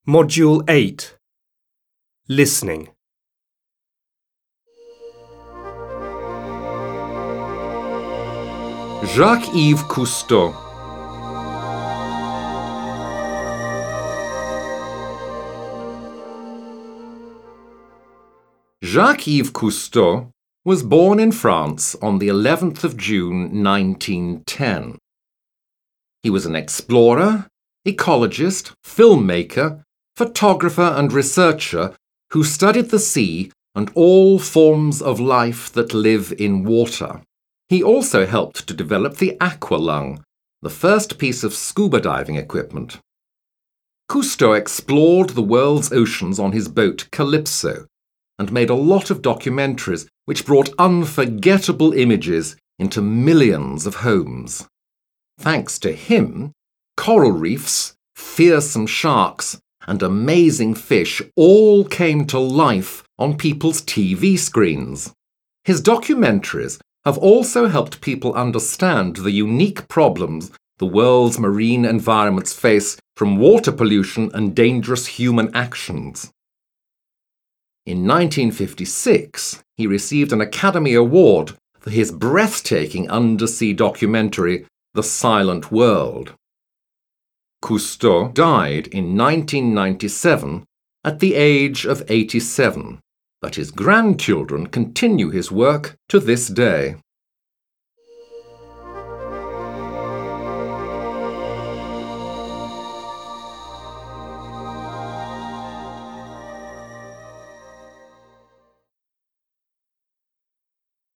Module 8. Listening. Jacques-Yves Cousteau. Jacques-Yves Cousteau was born in France on the 11th of June 1910. He was an explorer, ecologist, filmmaker, photographer and researcher who studied the sea and all forms of life that live in water. He also helped to develop the aqualung, the first piece of scuba diving equipment. Cousteau explored the world's oceans on his boat Calypso and made a lot of documentaries which brought unforgettable images into millions of homes. Thanks to him, coral reefs, fearsome sharks, and amazing fish all came to life on people's TV screens. His documentaries have also helped people understand the unique problems the world's marine environments face from water pollution and dangerous human actions. In 1956, he received an Academy Award for his breathtaking undersea documentary, The Silent World. Cousteau died in 1997 at the age of 87, but his grandchildren continue his work to this day.